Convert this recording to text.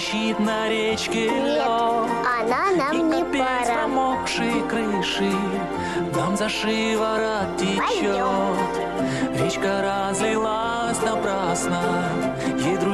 Трещит на речке Нет, лед, она нам и не опять пора. промокшие крыши нам за шиворот течет. Пойдем. Речка разлилась напрасно, ей